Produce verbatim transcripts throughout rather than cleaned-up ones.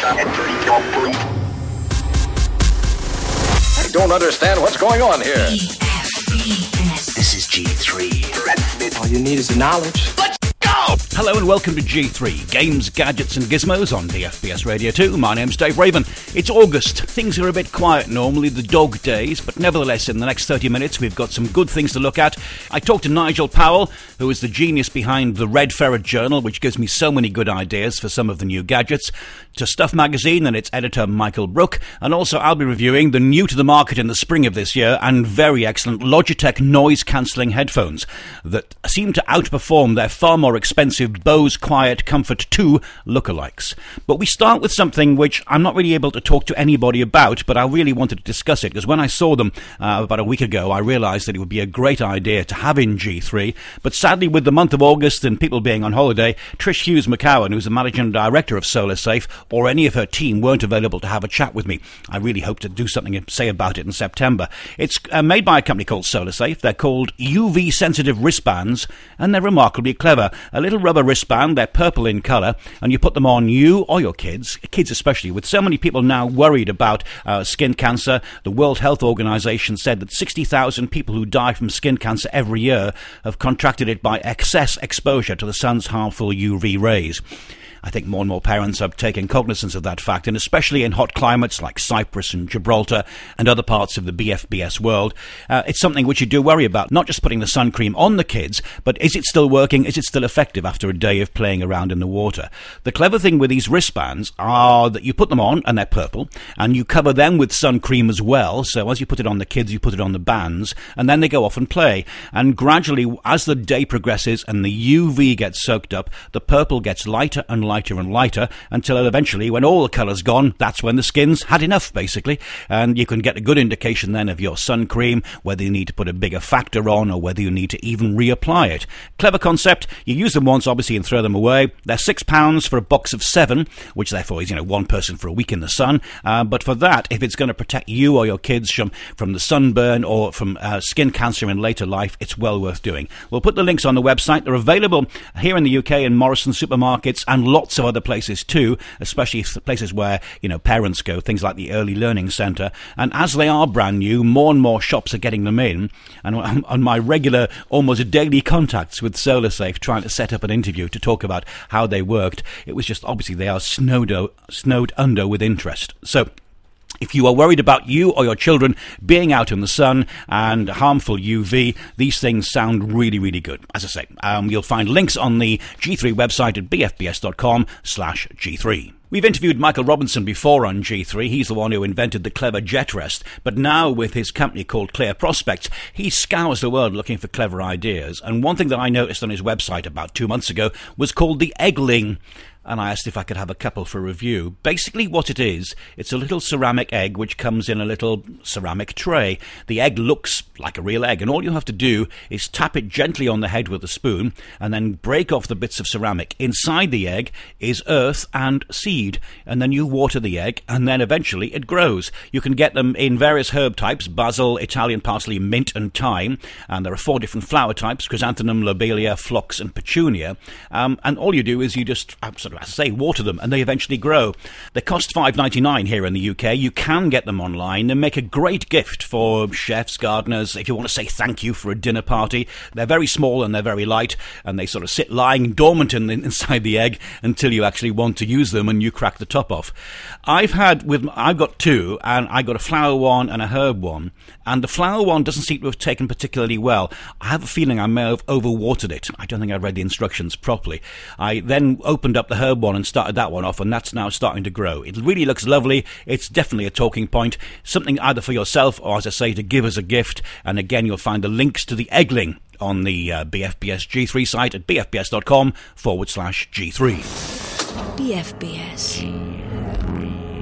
I don't understand what's going on here. B F B S. This is G three. All you need is the knowledge. Let's go! Hello and welcome to G three, Games, Gadgets and Gizmos on B F B S Radio two. My name's Dave Raven. It's August. Things are a bit quiet normally, the dog days, but nevertheless in the next thirty minutes we've got some good things to look at. I talked to Nigel Powell, who is the genius behind the Red Ferret Journal, which gives me so many good ideas for some of the new gadgets, to Stuff Magazine and its editor Michael Brook, and also I'll be reviewing the new to the market in the spring of this year and very excellent Logitech noise-cancelling headphones that seem to outperform their far more expensive Bose Quiet Comfort two lookalikes. But we start with something which I'm not really able to talk to anybody about, but I really wanted to discuss it, because when I saw them uh, about a week ago, I realised that it would be a great idea to have in G three, but sadly with the month of August and people being on holiday, Trish Hughes McCowan, who's the managing director of SolarSafe, or any of her team weren't available to have a chat with me. I really hope to do something to say about it in September. It's uh, made by a company called SolarSafe. They're called U V-sensitive wristbands, and they're remarkably clever. A little rubber wristband, they're purple in colour, and you put them on you or your kids, kids especially, with so many people now worried about uh, skin cancer. The World Health Organization said that sixty thousand people who die from skin cancer every year have contracted it by excess exposure to the sun's harmful U V rays. I think more and more parents are taking cognizance of that fact, and especially in hot climates like Cyprus and Gibraltar and other parts of the B F B S world, uh, it's something which you do worry about, not just putting the sun cream on the kids, but is it still working, is it still effective after a day of playing around in the water? The clever thing with these wristbands are that you put them on, and they're purple, and you cover them with sun cream as well, so as you put it on the kids, you put it on the bands, and then they go off and play. And gradually, as the day progresses and the U V gets soaked up, the purple gets lighter and lighter lighter and lighter until eventually, when all the colour's gone, that's when the skin's had enough, basically. And you can get a good indication then of your sun cream, whether you need to put a bigger factor on or whether you need to even reapply it. Clever concept. You use them once, obviously, and throw them away. They're six pounds for a box of seven, which therefore is, you know, one person for a week in the sun. Uh, but for that, if it's going to protect you or your kids from, from the sunburn or from uh, skin cancer in later life, it's well worth doing. We'll put the links on the website. They're available here in the U K in Morrison supermarkets and lots of other places too, especially places where, you know, parents go, things like the Early Learning Centre. And as they are brand new, more and more shops are getting them in. And on my regular, almost daily contacts with SolarSafe, trying to set up an interview to talk about how they worked, it was just obviously they are snowed, o- snowed under with interest. So if you are worried about you or your children being out in the sun and harmful U V, these things sound really, really good. As I say, um, you'll find links on the G three website at b f b s dot com slash G three. We've interviewed Michael Robinson before on G three. He's the one who invented the clever jet rest. But now with his company called Clear Prospects, he scours the world looking for clever ideas. And one thing that I noticed on his website about two months ago was called the Eggling. And I asked if I could have a couple for review. Basically what it is, it's a little ceramic egg which comes in a little ceramic tray. The egg looks like a real egg, and all you have to do is tap it gently on the head with a spoon and then break off the bits of ceramic. Inside the egg is earth and seed, and then you water the egg, and then eventually it grows. You can get them in various herb types: basil, Italian parsley, mint and thyme, and there are four different flower types: chrysanthemum, lobelia, phlox and petunia. Um, and all you do is you just uh, sort of, as I say, water them, and they eventually grow. They cost five pounds ninety-nine here in the U K. You can get them online and make a great gift for chefs, gardeners, if you want to say thank you for a dinner party. They're very small and they're very light, and they sort of sit lying dormant in, inside the egg until you actually want to use them and you crack the top off. I've had with I've got two, and I got a flower one and a herb one, and the flower one doesn't seem to have taken particularly well. I have a feeling I may have overwatered it. I don't think I read the instructions properly. I then opened up the herb one and started that one off, and that's now starting to grow. It really looks lovely. It's definitely a talking point, something either for yourself or, as I say, to give as a gift. And again, you'll find the links to the Eggling on the uh, B F B S G three site at b f b s dot com forward slash G three. B F B S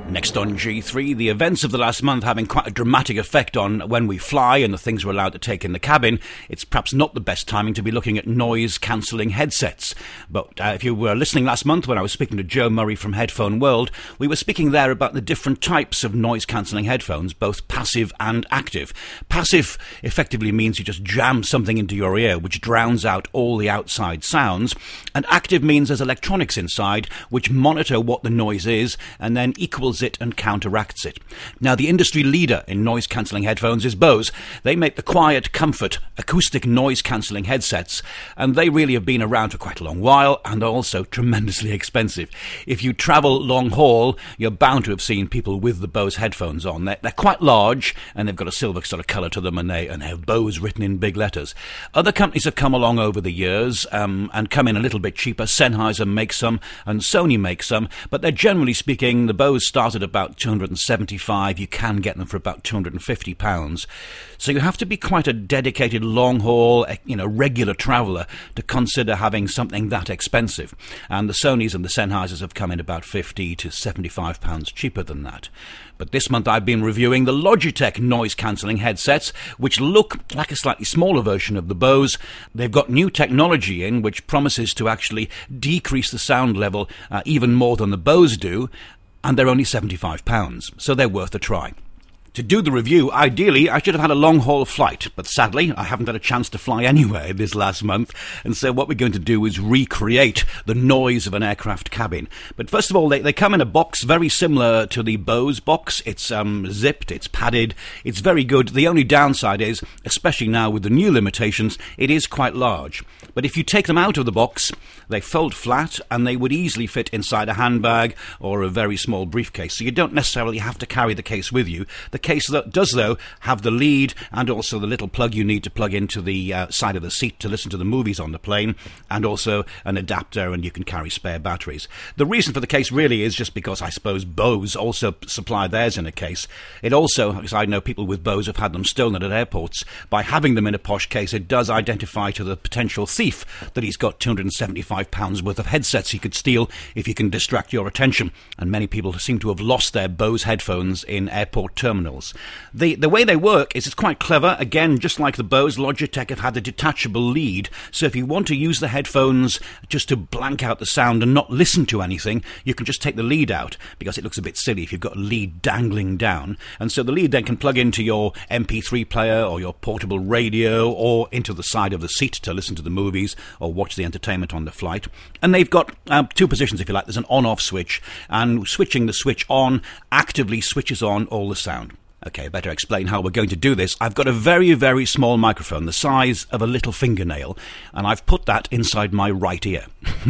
Next on G three, the events of the last month having quite a dramatic effect on when we fly and the things we're allowed to take in the cabin. It's perhaps not the best timing to be looking at noise-cancelling headsets. But uh, if you were listening last month when I was speaking to Joe Murray from Headphone World, we were speaking there about the different types of noise-cancelling headphones, both passive and active. Passive effectively means you just jam something into your ear, which drowns out all the outside sounds. And active means there's electronics inside, which monitor what the noise is and then equals it and counteracts it. Now, the industry leader in noise-cancelling headphones is Bose. They make the quiet, comfort, acoustic noise-cancelling headsets, and they really have been around for quite a long while and are also tremendously expensive. If you travel long haul, you're bound to have seen people with the Bose headphones on. They're, they're quite large, and they've got a silver sort of colour to them, and they, and they have Bose written in big letters. Other companies have come along over the years um, and come in a little bit cheaper. Sennheiser makes some, and Sony makes some, but they're generally speaking, the Bose start at about two hundred seventy-five. You can get them for about two hundred fifty pounds. So you have to be quite a dedicated long-haul, you know, regular traveller to consider having something that expensive. And the Sonys and the Sennheisers have come in about fifty to seventy-five pounds cheaper than that. But this month I've been reviewing the Logitech noise-cancelling headsets, which look like a slightly smaller version of the Bose. They've got new technology in which promises to actually decrease the sound level uh, even more than the Bose do, and they're only seventy-five pounds, so they're worth a try. To do the review, ideally, I should have had a long-haul flight, but sadly, I haven't had a chance to fly anywhere this last month, and so what we're going to do is recreate the noise of an aircraft cabin. But first of all, they, they come in a box very similar to the Bose box. It's um, zipped, it's padded, it's very good. The only downside is, especially now with the new limitations, it is quite large. But if you take them out of the box, they fold flat, and they would easily fit inside a handbag or a very small briefcase, so you don't necessarily have to carry the case with you. The case that does, though, have the lead and also the little plug you need to plug into the uh, side of the seat to listen to the movies on the plane, and also an adapter, and you can carry spare batteries. The reason for the case really is just because I suppose Bose also supply theirs in a case. It also, because I know people with Bose have had them stolen at airports, by having them in a posh case, it does identify to the potential thief that he's got two hundred seventy-five pounds worth of headsets he could steal if he can distract your attention. And many people seem to have lost their Bose headphones in airport terminals. The the way they work is it's quite clever. Again, just like the Bose, Logitech have had a detachable lead, so if you want to use the headphones just to blank out the sound and not listen to anything, you can just take the lead out, because it looks a bit silly if you've got a lead dangling down. And so the lead then can plug into your M P three player or your portable radio or into the side of the seat to listen to the movies or watch the entertainment on the flight. And they've got uh, two positions, if you like. There's an on-off switch, and switching the switch on actively switches on all the sound. Okay, I better explain how we're going to do this. I've got a very, very small microphone, the size of a little fingernail, and I've put that inside my right ear.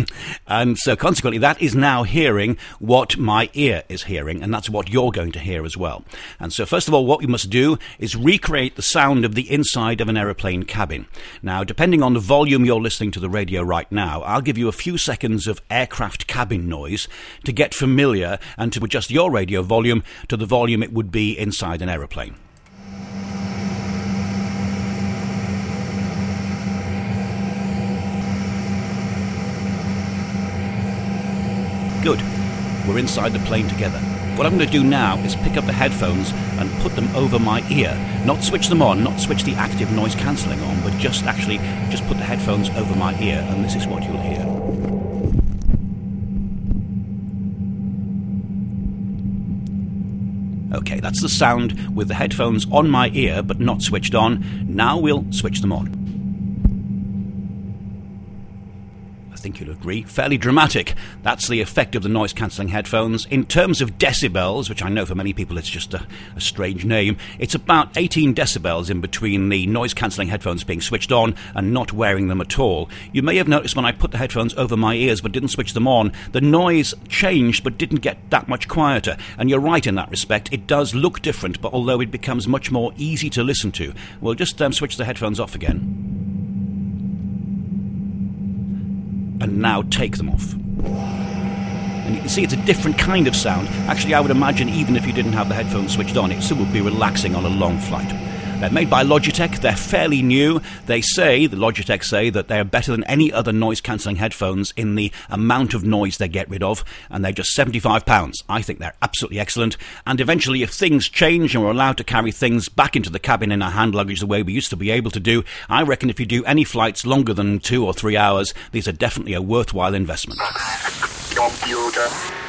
And so consequently, that is now hearing what my ear is hearing, and that's what you're going to hear as well. And so first of all, what we must do is recreate the sound of the inside of an aeroplane cabin. Now, depending on the volume you're listening to the radio right now, I'll give you a few seconds of aircraft cabin noise to get familiar and to adjust your radio volume to the volume it would be inside an aeroplane. Good. We're inside the plane together. What I'm going to do now is pick up the headphones and put them over my ear. Not switch them on, not switch the active noise cancelling on, but just actually just put the headphones over my ear, and this is what you'll hear. Okay, that's the sound with the headphones on my ear but not switched on. Now we'll switch them on. I think you'll agree, fairly dramatic. That's the effect of the noise-cancelling headphones. In terms of decibels, which I know for many people it's just a, a strange name, it's about eighteen decibels in between the noise-cancelling headphones being switched on and not wearing them at all. You may have noticed when I put the headphones over my ears but didn't switch them on, the noise changed but didn't get that much quieter. And you're right in that respect, it does look different, but although it becomes much more easy to listen to. We'll just um, switch the headphones off again. And now take them off. And you can see it's a different kind of sound. Actually, I would imagine even if you didn't have the headphones switched on, it still would be relaxing on a long flight. They're made by Logitech. They're fairly new. They say, the Logitech say, that they're better than any other noise-cancelling headphones in the amount of noise they get rid of, and they're just seventy-five pounds. I think they're absolutely excellent. And eventually, if things change and we're allowed to carry things back into the cabin in our hand luggage the way we used to be able to do, I reckon if you do any flights longer than two or three hours, these are definitely a worthwhile investment. Computer.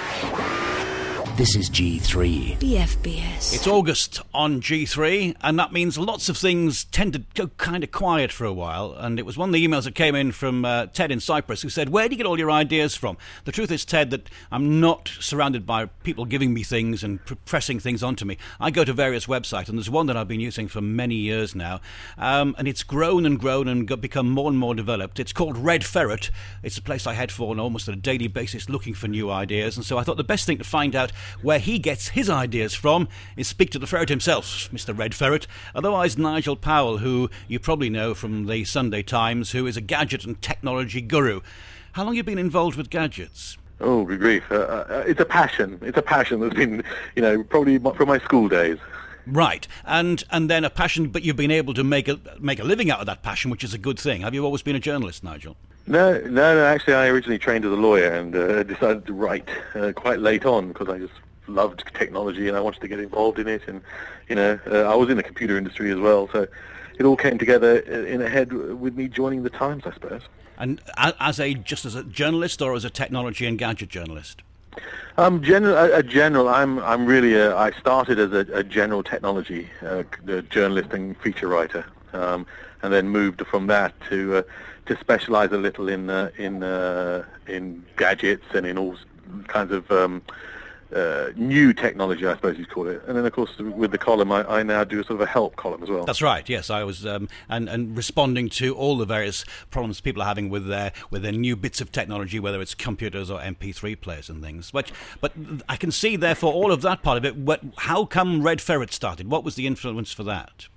This is G three. B F B S. It's August on G three, and that means lots of things tend to go kind of quiet for a while. And it was one of the emails that came in from uh, Ted in Cyprus, who said, where do you get all your ideas from? The truth is, Ted, that I'm not surrounded by people giving me things and pr- pressing things onto me. I go to various websites, and there's one that I've been using for many years now, um, and it's grown and grown and got, become more and more developed. It's called Red Ferret. It's a place I head for on almost on a daily basis looking for new ideas, and so I thought the best thing to find out where he gets his ideas from is speak to the ferret himself, Mister Red Ferret, otherwise Nigel Powell, who you probably know from the Sunday Times, who is a gadget and technology guru. How long have you been involved with gadgets? Oh, good grief. Uh, uh, it's a passion. It's a passion that's been, you know, probably from my school days. Right, and and then a passion, but you've been able to make a make a living out of that passion, which is a good thing. Have you always been a journalist, Nigel? No, no, no. Actually, I originally trained as a lawyer and uh, decided to write uh, quite late on because I just loved technology and I wanted to get involved in it. And, you know, uh, I was in the computer industry as well, so it all came together in a head with me joining the Times, I suppose. And as a just as a journalist or as a technology and gadget journalist? Um, general, a, a general. I'm, I'm really. A, I started as a, a general technology uh, journalist and feature writer, um, and then moved from that to uh, to specialise a little in uh, in uh, in gadgets and in all kinds of um, uh, new technology, I suppose you'd call it. And then, of course, with the column, I, I now do a sort of a help column as well. That's right. Yes, I was um, and and responding to all the various problems people are having with their with their new bits of technology, whether it's computers or M P three players and things. But but I can see, therefore, all of that part of it. What, how come Red Ferret started? What was the influence for that?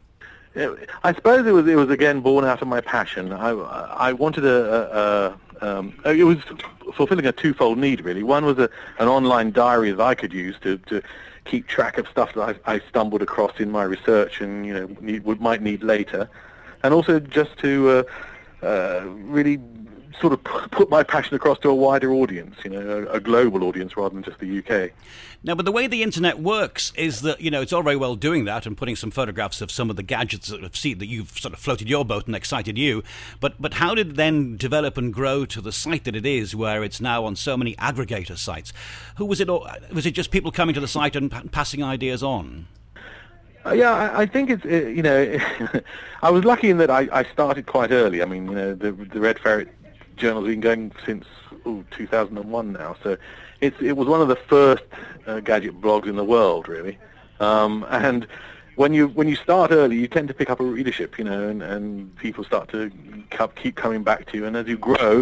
I suppose it was it was again born out of my passion. I I wanted a, a, a um, it was fulfilling a twofold need really. One was a, an online diary that I could use to, to keep track of stuff that I, I stumbled across in my research and you know need, would might need later, and also just to uh, uh, really sort of put my passion across to a wider audience, you know, a, a global audience rather than just the U K. Now, but the way the internet works is that, you know, it's all very well doing that and putting some photographs of some of the gadgets that, have seen, that you've sort of floated your boat and excited you. But but how did it then develop and grow to the site that it is, where it's now on so many aggregator sites? Who was it? Was it just people coming to the site and pa- passing ideas on? Uh, yeah, I, I think it's, uh, you know, I was lucky in that I, I started quite early. I mean, you know, the, the Red Ferret Journal's been going since ooh, two thousand one now, so it's it was one of the first uh, gadget blogs in the world, really. Um, and when you when you start early, you tend to pick up a readership, you know, and, and people start to keep coming back to you. And as you grow,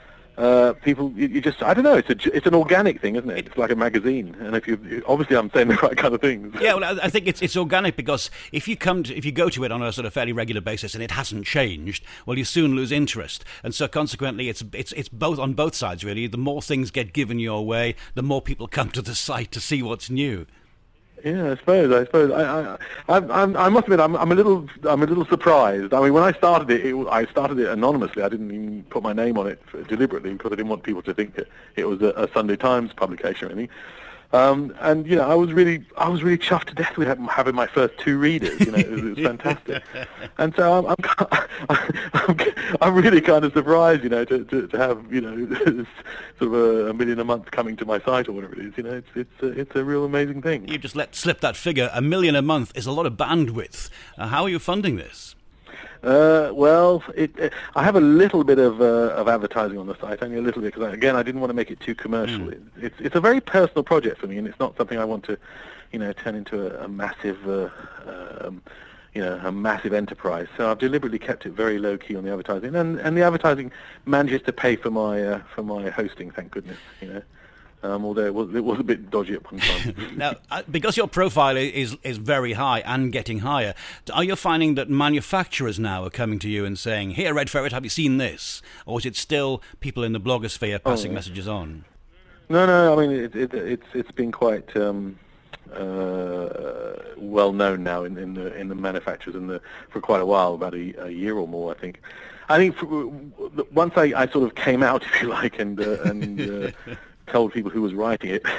uh, people you, you just I don't know. It's a it's an organic thing, isn't it? It's like a magazine. And if you obviously I'm saying the right kind of things. Yeah, well, I think it's it's organic because if you come to, if you go to it on a sort of fairly regular basis and it hasn't changed, well, you soon lose interest. And so consequently, it's it's it's both on both sides really. The more things get given your way, the more people come to the site to see what's new. Yeah, I suppose. I suppose. I, I, I, I must admit, I'm, I'm a little, I'm a little surprised. I mean, when I started it, it, I started it anonymously. I didn't even put my name on it deliberately because I didn't want people to think that it was a, a Sunday Times publication or anything. Um, and you know, I was really, I was really chuffed to death with having my first two readers. You know, it was, it was fantastic. And so I'm, I'm, I'm, I'm really kind of surprised, you know, to, to, to have, you know, sort of a, a million a month coming to my site or whatever it is. You know, it's it's a, it's a real amazing thing. You just let slip that figure. A million a month is a lot of bandwidth. Uh, how are you funding this? Uh, well, it, uh, I have a little bit of uh, of advertising on the site, only a little bit, because again, I didn't want to make it too commercial. Mm. It, it's it's a very personal project for me, and it's not something I want to, you know, turn into a, a massive, uh, um, you know, a massive enterprise. So I've deliberately kept it very low key on the advertising, and and the advertising manages to pay for my uh, for my hosting, thank goodness, you know. Um, although it was, it was a bit dodgy at one time. Now, uh, because your profile is is very high and getting higher, are you finding that manufacturers now are coming to you and saying, "Here, Red Ferret, have you seen this?" Or is it still people in the blogosphere passing oh, yeah. messages on? No, no. I mean, it, it, it's it's been quite um, uh, well known now in, in the in the manufacturers and the for quite a while, about a, a year or more, I think. I think for, once I, I sort of came out, if you like, and uh, and uh, told people who was writing it,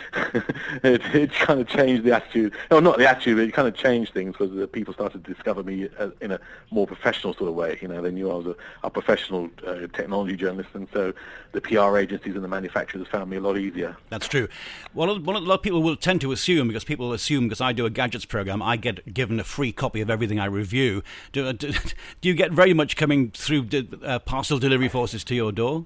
it, it kind of changed the attitude. No, not the attitude, but it kind of changed things, because uh, people started to discover me as, in a more professional sort of way. You know, they knew I was a, a professional uh, technology journalist, and so the P R agencies and the manufacturers found me a lot easier. That's true. Well, one of, a lot of people will tend to assume, because people assume because I do a gadgets program, I get given a free copy of everything I review. Do, do, do you get very much coming through uh, parcel delivery forces to your door?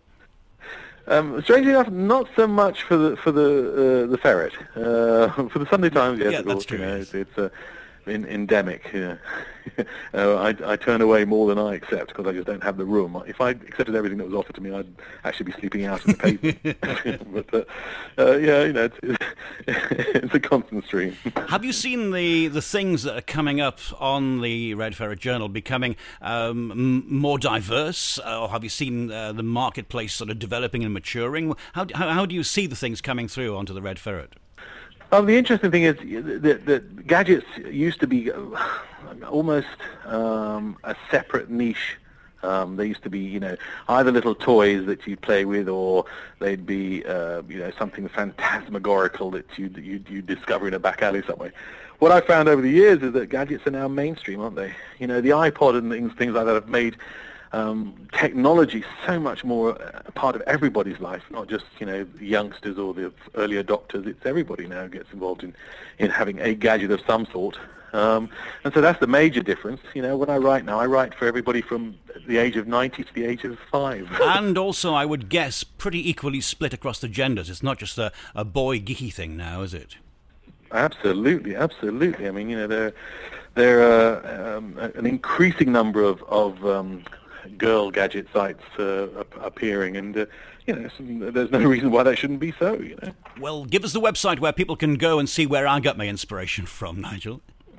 Um, strangely enough, not so much for the for the uh, the ferret. Uh, for the Sunday Times, yes, yeah, of that's course. True, You know, yes. it's, it's uh, in, endemic. Yeah. uh, I, I turn away more than I accept, because I just don't have the room. If I accepted everything that was offered to me, I'd actually be sleeping out in the pavement. but uh, uh, yeah, you know, it's, it's, it's a constant stream. Have you seen the, the things that are coming up on the Red Ferret Journal becoming um, m- more diverse, uh, or have you seen uh, the marketplace sort of developing and maturing? How, how how do you see the things coming through onto the Red Ferret? Well, the interesting thing is that, that gadgets used to be almost um, a separate niche. Um, they used to be, you know, either little toys that you'd play with, or they'd be, uh, you know, something phantasmagorical that you you you discover in a back alley somewhere. What I've found over the years is that gadgets are now mainstream, aren't they? You know, the iPod and things things like that have made Um, technology so much more a part of everybody's life, not just, you know, the youngsters or the early adopters. It's everybody now gets involved in, in having a gadget of some sort. Um, and so that's the major difference. You know, when I write now, I write for everybody from the age of ninety to the age of five. And also, I would guess, pretty equally split across the genders. It's not just a, a boy geeky thing now, is it? Absolutely, absolutely. I mean, you know, there, there are um, an increasing number of, of um, girl gadget sites uh, appearing, and uh, you know, some, there's no reason why that shouldn't be so. You know. Well, give us the website where people can go and see where I got my inspiration from, Nigel.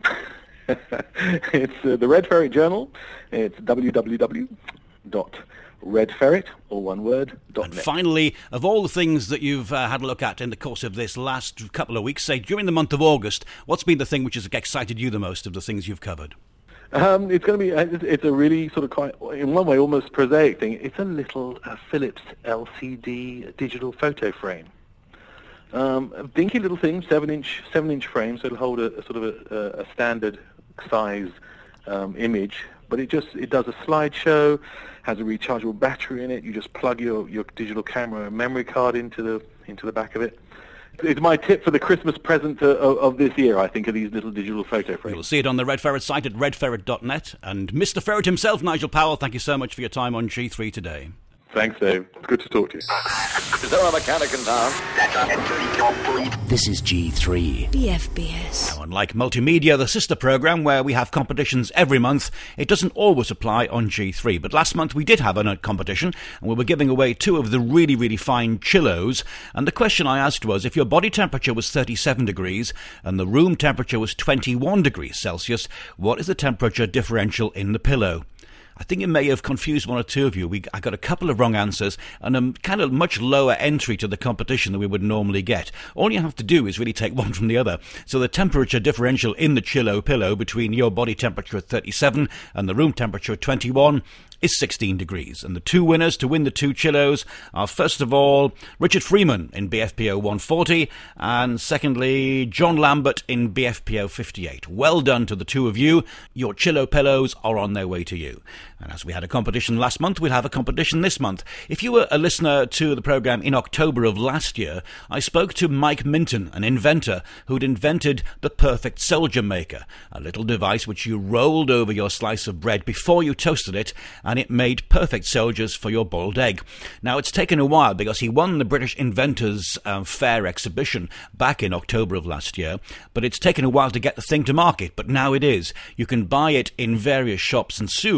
It's uh, the Red Ferret Journal. It's w w w dot red ferret, all one word, dot And net. finally, of all the things that you've uh, had a look at in the course of this last couple of weeks, say during the month of August, what's been the thing which has excited you the most of the things you've covered? Um, it's going to be, it's, it's a really sort of quite, in one way, almost prosaic thing. It's a little uh, Philips L C D digital photo frame. Um, a dinky little thing, seven inch, seven inch frame, so it'll hold a, a sort of a, a standard size um, image. But it just, it does a slideshow, has a rechargeable battery in it. You just plug your, your digital camera and memory card into the into the back of it. It's my tip for the Christmas present uh, of, of this year, I think, are these little digital photo frames. You'll see it on the Red Ferret site at red ferret dot net. And Mister Ferret himself, Nigel Powell, thank you so much for your time on G three today. Thanks, Dave. It's good to talk to you. Is there a mechanic in town? This is G three. B F B S. Now, unlike Multimedia, the sister programme where we have competitions every month, it doesn't always apply on G three. But last month we did have a competition, and we were giving away two of the really, really fine Chillos. And the question I asked was, if your body temperature was thirty-seven degrees and the room temperature was twenty-one degrees Celsius, what is the temperature differential in the pillow? I think it may have confused one or two of you. We, I got a couple of wrong answers and a kind of much lower entry to the competition than we would normally get. All you have to do is really take one from the other. So the temperature differential in the Chillo pillow between your body temperature at thirty-seven and the room temperature at twenty-one is sixteen degrees. And the two winners to win the two Chillos are, first of all, Richard Freeman in B F P O one forty, and secondly, John Lambert in B F P O fifty-eight. Well done to the two of you. Your Chillo pillows are on their way to you. And as we had a competition last month, we'll have a competition this month. If you were a listener to the programme in October of last year, I spoke to Mike Minton, an inventor who'd invented the Perfect Soldier Maker, a little device which you rolled over your slice of bread before you toasted it, and it made perfect soldiers for your boiled egg. Now, it's taken a while because he won the British Inventors um, Fair exhibition back in October of last year, but it's taken a while to get the thing to market, but now it is. You can buy it in various shops, and soon, in September,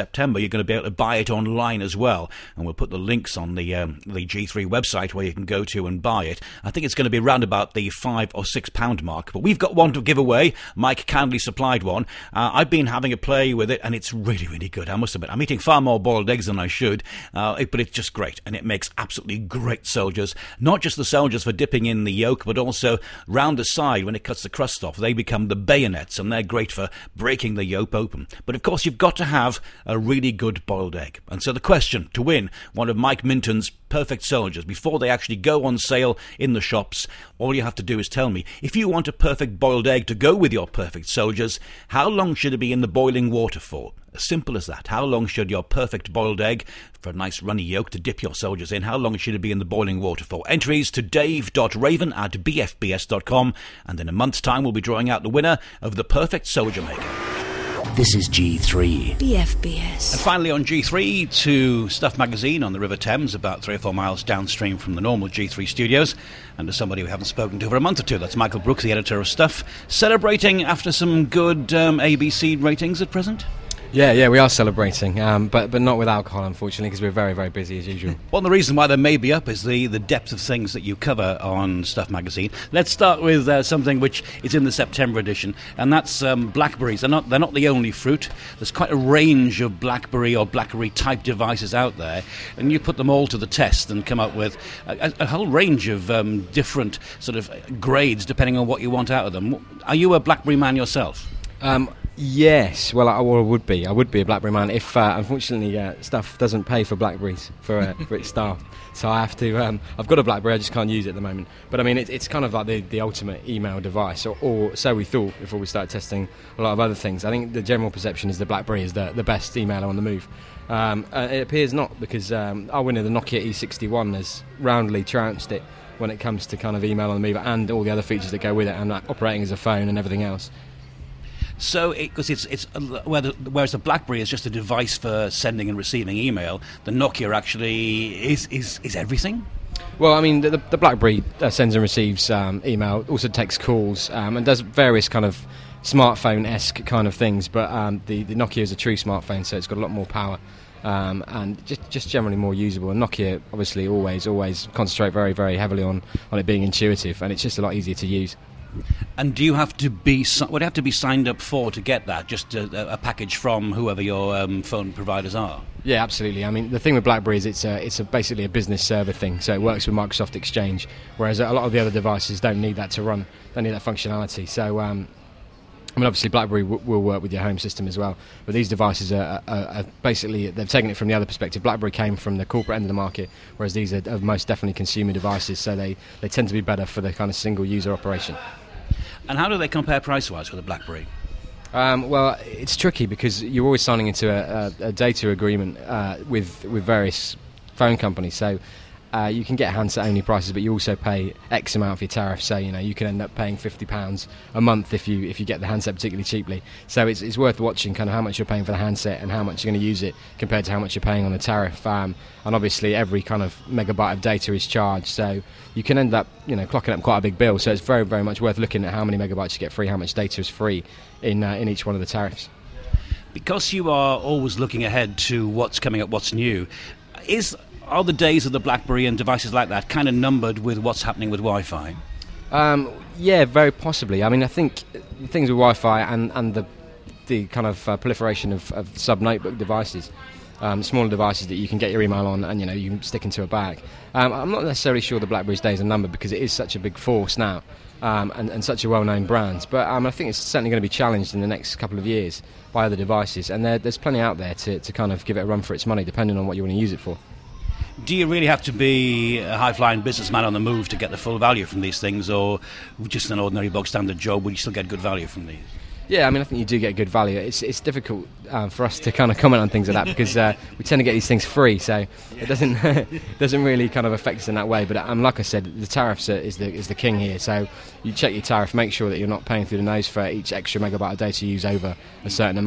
September, you're going to be able to buy it online as well. And we'll put the links on the um, the G three website where you can go to and buy it. I think it's going to be around about the five or six pound mark. But we've got one to give away. Mike kindly supplied one. Uh, I've been having a play with it, and it's really, really good. I must admit, I'm eating far more boiled eggs than I should, uh, it, but it's just great, and it makes absolutely great soldiers. Not just the soldiers for dipping in the yolk, but also round the side when it cuts the crust off. They become the bayonets, and they're great for breaking the yolk open. But of course, you've got to have a really good boiled egg. And so the question to win one of Mike Minton's perfect soldiers before they actually go on sale in the shops, all you have to do is tell me, if you want a perfect boiled egg to go with your perfect soldiers, how long should it be in the boiling water for? As simple as that. How long should your perfect boiled egg, for a nice runny yolk to dip your soldiers in, how long should it be in the boiling water for? Entries to dave dot raven at b f b s dot com, and in a month's time we'll be drawing out the winner of the perfect soldier maker. This is G three. B F B S. And finally on G three to Stuff Magazine on the River Thames, about three or four miles downstream from the normal G three studios, and to somebody we haven't spoken to for a month or two. That's Michael Brooks, the editor of Stuff, celebrating after some good um, A B C ratings at present. Yeah, yeah, we are celebrating, um, but but not with alcohol, unfortunately, because we're very, very busy as usual. Well, the reason why they may be up is the, the depth of things that you cover on Stuff Magazine. Let's start with uh, something which is in the September edition, and that's um, blackberries. They're not, they're not the only fruit. There's quite a range of blackberry or blackberry-type devices out there, and you put them all to the test and come up with a, a whole range of um, different sort of grades depending on what you want out of them. Are you a blackberry man yourself? Um, yes, well I, well, I would be. I would be a blackberry man if, uh, unfortunately, uh, Stuff doesn't pay for blackberries for uh, for its staff. So I have to. Um, I've got a BlackBerry, I just can't use it at the moment. But I mean, it, it's kind of like the, the ultimate email device, or, or so we thought before we started testing a lot of other things. I think the general perception is the BlackBerry is the the best emailer on the move. Um, uh, it appears not, because um, our winner, the Nokia E sixty-one, has roundly trounced it when it comes to kind of email on the move and all the other features that go with it, and like, operating as a phone and everything else. So, because it, it's it's whereas the BlackBerry is just a device for sending and receiving email, the Nokia actually is is, is everything. Well, I mean, the, the BlackBerry uh, sends and receives um, email, also takes calls, um, and does various kind of smartphone-esque kind of things. But um, the the Nokia is a true smartphone, so it's got a lot more power. Um, and just just generally more usable. And Nokia obviously always always concentrate very very heavily on, on it being intuitive, and it's just a lot easier to use. And do you have to be would have to be signed up for to get that? Just a, a package from whoever your um, phone providers are? Yeah, absolutely. I mean, the thing with BlackBerry is it's a, it's a basically a business server thing, so it works with Microsoft Exchange, whereas a lot of the other devices don't need that to run. They need that functionality. So. Um, I mean, obviously, BlackBerry w- will work with your home system as well, but these devices are, are, are basically, they've taken it from the other perspective. BlackBerry came from the corporate end of the market, whereas these are, are most definitely consumer devices, so they, they tend to be better for the kind of single-user operation. And how do they compare price-wise with a BlackBerry? Um, well, it's tricky because you're always signing into a, a, a data agreement uh, with with various phone companies, so Uh, you can get handset-only prices, but you also pay X amount for your tariff. So you know you can end up paying fifty pounds a month if you if you get the handset particularly cheaply. So it's it's worth watching kind of how much you're paying for the handset and how much you're going to use it compared to how much you're paying on the tariff. Um, and obviously every kind of megabyte of data is charged, so you can end up you know clocking up quite a big bill. So it's very very much worth looking at how many megabytes you get free, how much data is free in uh, in each one of the tariffs. Because you are always looking ahead to what's coming up, what's new, is are the days of the BlackBerry and devices like that kind of numbered with what's happening with Wi-Fi? Um, yeah, very possibly. I mean, I think things with Wi-Fi and, and the the kind of uh, proliferation of, of sub-notebook devices, um, smaller devices that you can get your email on and you know you can stick into a bag. Um, I'm not necessarily sure the BlackBerry's days are numbered because it is such a big force now um, and, and such a well-known brand. But um, I think it's certainly going to be challenged in the next couple of years by other devices, and there, there's plenty out there to, to kind of give it a run for its money, depending on what you want to use it for. Do you really have to be a high-flying businessman on the move to get the full value from these things, or just an ordinary bog-standard job, would you still get good value from these? Yeah, I mean, I think you do get good value. It's it's difficult um, for us to kind of comment on things like that because uh, we tend to get these things free, so it doesn't doesn't really kind of affect us in that way. But um, like I said, the tariffs are, is the is the king here. So you check your tariff, make sure that you're not paying through the nose for each extra megabyte of data you use over a certain amount.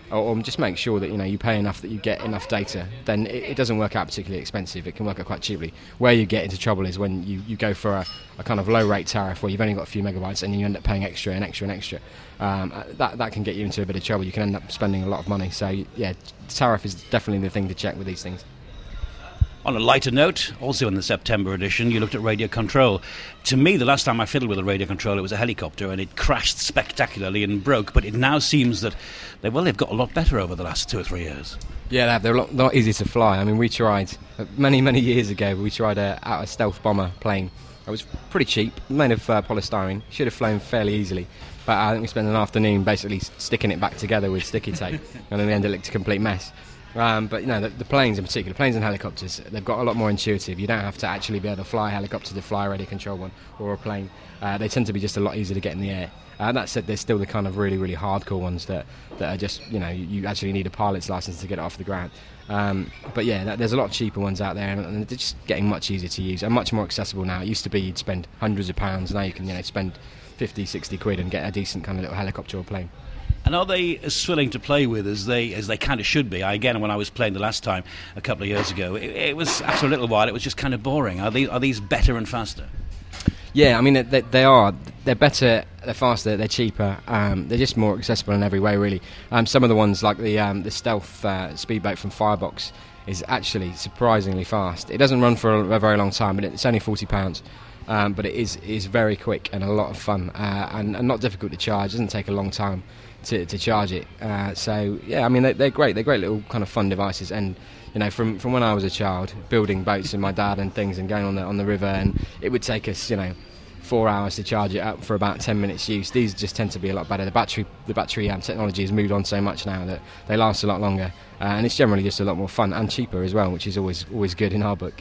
or, or just make sure that you know you pay enough that you get enough data, then it, it doesn't work out particularly expensive. It can work out quite cheaply. Where you get into trouble is when you, you go for a, a kind of low rate tariff where you've only got a few megabytes and you end up paying extra and extra and extra. Um, that that can get you into a bit of trouble. You can end up spending a lot of money. So yeah, tariff is definitely the thing to check with these things. On a lighter note, also in the September edition, you looked at radio control. To me, the last time I fiddled with a radio control, it was a helicopter, and it crashed spectacularly and broke. But it now seems that, they, well, they've got a lot better over the last two or three years. Yeah, they have. They're a lot, lot easier to fly. I mean, we tried, many, many years ago, we tried a, out a stealth bomber plane. It was pretty cheap, made of uh, polystyrene. Should have flown fairly easily. But I think we spent an afternoon basically sticking it back together with sticky tape, and in the end it looked a complete mess. Um, but you know, the, the planes in particular, planes and helicopters, they've got a lot more intuitive. You don't have to actually be able to fly a helicopter to fly a radio control one or a plane. Uh, they tend to be just a lot easier to get in the air. Uh, that said, there's still the kind of really, really hardcore ones that, that are just, you know, you actually need a pilot's license to get it off the ground. Um, but yeah, that, there's a lot of cheaper ones out there, and, and they're just getting much easier to use and much more accessible now. It used to be you'd spend hundreds of pounds, now you can, you know, spend fifty, sixty quid and get a decent kind of little helicopter or plane. And are they as thrilling to play with as they as they kind of should be? I, again, when I was playing the last time a couple of years ago, it, it was after a little while it was just kind of boring. Are they are these better and faster? Yeah, I mean they, they are. They're better, they're faster, they're cheaper. Um, they're just more accessible in every way, really. Um, some of the ones like the um, the Stealth uh, speedboat from Firebox is actually surprisingly fast. It doesn't run for a, a very long time, but it's only forty pounds. Um, but it is is very quick and a lot of fun, uh, and, and not difficult to charge. It doesn't take a long time to, to charge it. Uh, so yeah, I mean they, they're great. They're great little kind of fun devices. And you know, from, from when I was a child, building boats with my dad and things, and going on the on the river, and it would take us, you know, four hours to charge it up for about ten minutes use. These just tend to be a lot better. The battery the battery um, technology has moved on so much now that they last a lot longer, uh, and it's generally just a lot more fun and cheaper as well, which is always always good in our book.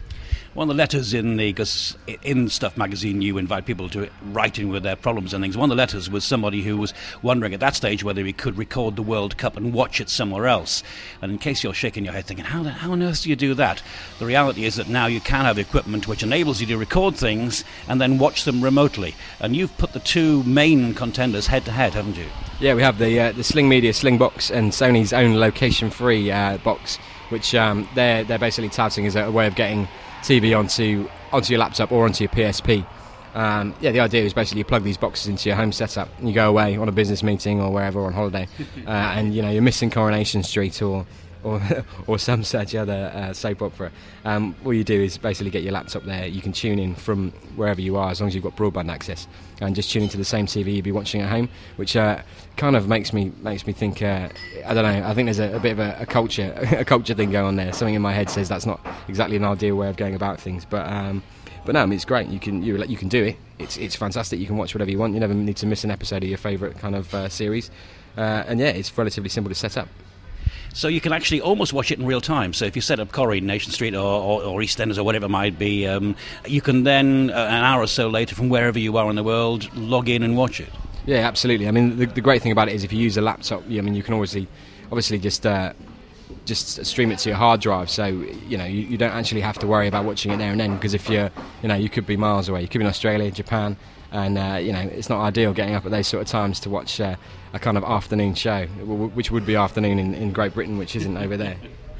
One of the letters in the, because in Stuff magazine you invite people to write in with their problems and things. One of the letters was somebody who was wondering at that stage whether he could record the World Cup and watch it somewhere else. And in case you're shaking your head thinking, how, the, how on earth do you do that? The reality is that now you can have equipment which enables you to record things and then watch them remotely. And you've put the two main contenders head to head, haven't you? Yeah, we have the uh, the Sling Media Sling Box and Sony's own location-free uh, box, which um, they're they're basically touting as a way of getting T V onto onto your laptop or onto your P S P. Um, yeah, the idea is basically you plug these boxes into your home setup and you go away on a business meeting or wherever on holiday, uh, and you know you're missing Coronation Street or or, or some such other uh, soap opera. Um, all you do is basically get your laptop there. You can tune in from wherever you are as long as you've got broadband access, and just tune into the same T V you'd be watching at home, which uh, kind of makes me makes me think. Uh, I don't know. I think there's a, a bit of a, a culture a culture thing going on there. Something in my head says that's not exactly an ideal way of going about things, but. Um, But no, I mean, it's great. You can you you can do it. It's it's fantastic. You can watch whatever you want. You never need to miss an episode of your favourite kind of uh, series. Uh, and yeah, it's relatively simple to set up. So you can actually almost watch it in real time. So if you set up Coronation Street or, or, or EastEnders or whatever it might be, um, you can then, uh, an hour or so later, from wherever you are in the world, log in and watch it. Yeah, absolutely. I mean, the, the great thing about it is if you use a laptop, I mean, you can obviously, obviously just... Uh, just stream it to your hard drive, so you know you, you don't actually have to worry about watching it there and then, because if you're you know you could be miles away, you could be in Australia, Japan, and uh, you know it's not ideal getting up at those sort of times to watch uh, a kind of afternoon show, which would be afternoon in, in Great Britain, which isn't over there.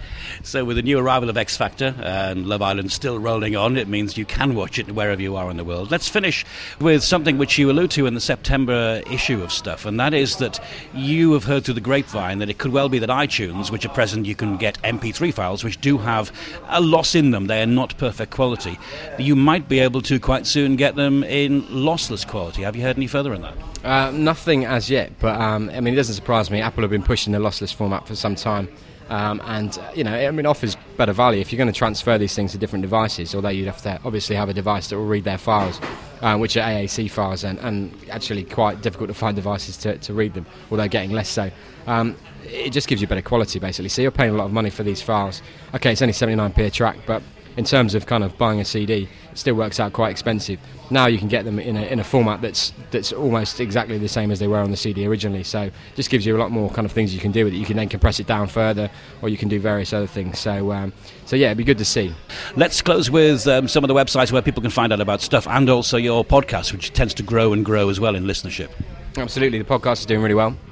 So with the new arrival of X Factor and Love Island still rolling on, it means you can watch it wherever you are in the world. Let's finish with something which you allude to in the September issue of Stuff, and that is that you have heard through the grapevine that it could well be that iTunes, which at present you can get M P three files which do have a loss in them, they are not perfect quality, you might be able to quite soon get them in lossless quality. Have you heard any further on that? Uh, nothing as yet, but um, I mean it doesn't surprise me. Apple have been pushing the lossless format for some time. Um, and, uh, you know, I mean, it offers better value. If you're going to transfer these things to different devices, although you'd have to obviously have a device that will read their files, uh, which are A A C files, and, and actually quite difficult to find devices to, to read them, although getting less so. Um, it just gives you better quality, basically. So you're paying a lot of money for these files. Okay, it's only seventy-nine p a track, but in terms of kind of buying a C D, it still works out quite expensive. Now you can get them in a, in a format that's that's almost exactly the same as they were on the C D originally, so it just gives you a lot more kind of things you can do with it. You can then compress it down further, or you can do various other things. So um, so yeah, it'd be good to see. Let's close with um, some of the websites where people can find out about Stuff, and also your podcast, which tends to grow and grow as well in listenership. Absolutely, the podcast is doing really well.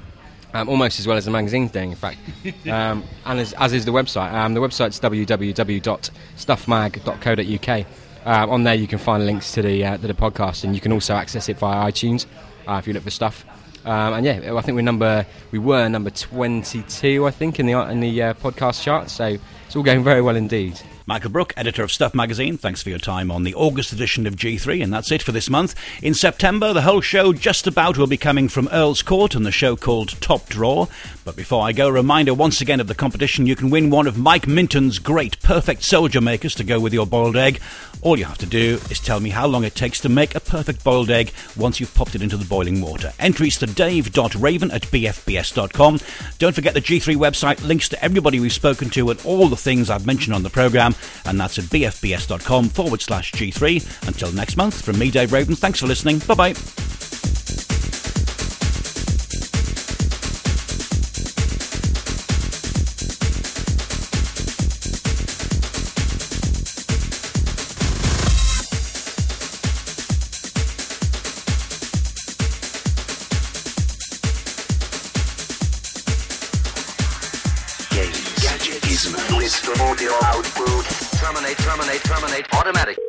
Um, almost as well as the magazine's doing, in fact. Um, and as, as is the website. Um, the website's w w w dot stuff mag dot co dot u k. Um, on there you can find links to the uh, to the podcast, and you can also access it via iTunes uh, if you look for Stuff. Um, and yeah, I think we're number we were number twenty-two, I think, in the in the uh, podcast chart. So it's all going very well indeed. Michael Brook, editor of Stuff Magazine, thanks for your time on the August edition of G three, and that's it for this month. In September, the whole show just about will be coming from Earl's Court and the show called Top Draw. But before I go, a reminder once again of the competition. You can win one of Mike Minton's great perfect soldier makers to go with your boiled egg. All you have to do is tell me how long it takes to make a perfect boiled egg once you've popped it into the boiling water. Entries to dave dot raven at b f b s dot com. Don't forget the G three website, links to everybody we've spoken to and all the things I've mentioned on the programme, and that's at b f b s dot com forward slash G three. Until next month, from me, Dave Raven, thanks for listening. Bye-bye. With the audio output. Terminate, terminate, terminate. Automatic.